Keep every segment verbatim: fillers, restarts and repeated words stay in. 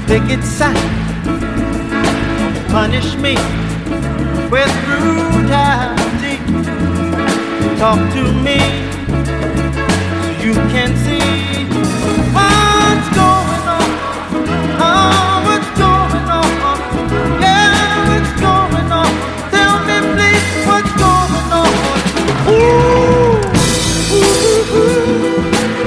picket sign. Punish me with brutality. Talk to me so you can see what's going on. Oh, what's going on? Yeah, what's going on? Tell me please what's going on. Ooh, ooh, ooh, ooh.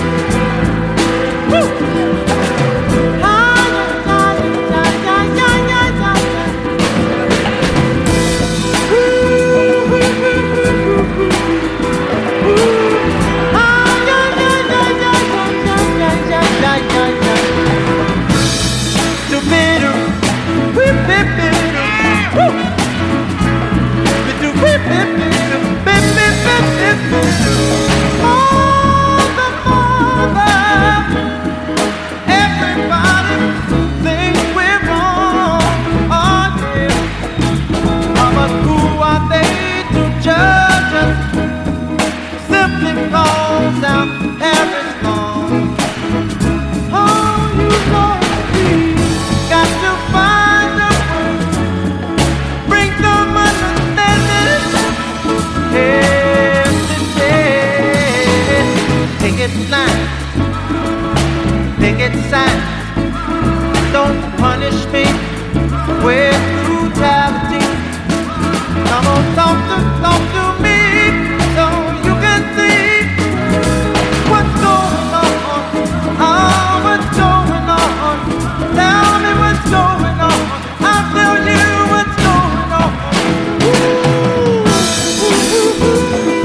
Don't punish me with brutality. Come on, talk to, talk to me so you can see what's going on. Oh, what's going on? Tell me what's going on. I'll tell you what's going on. Ooh, ooh, ooh, ooh.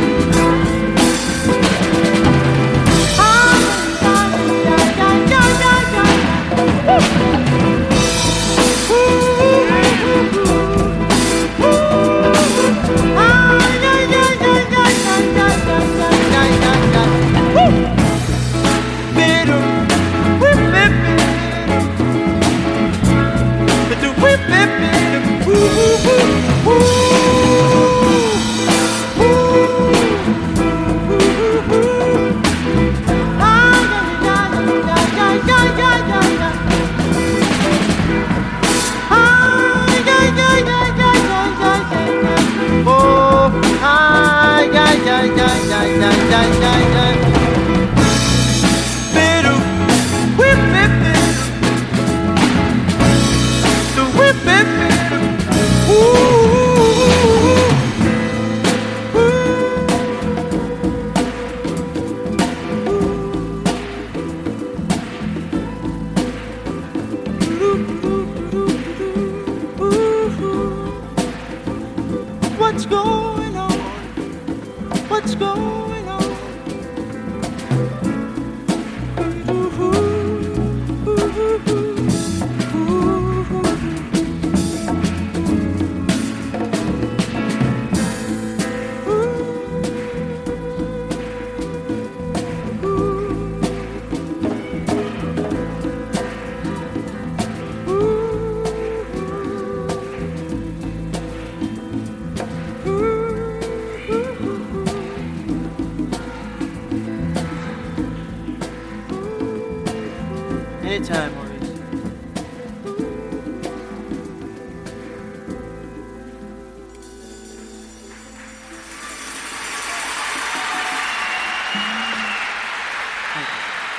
What's going on? What's going on? Ooh, ooh, ooh, ooh. Anytime.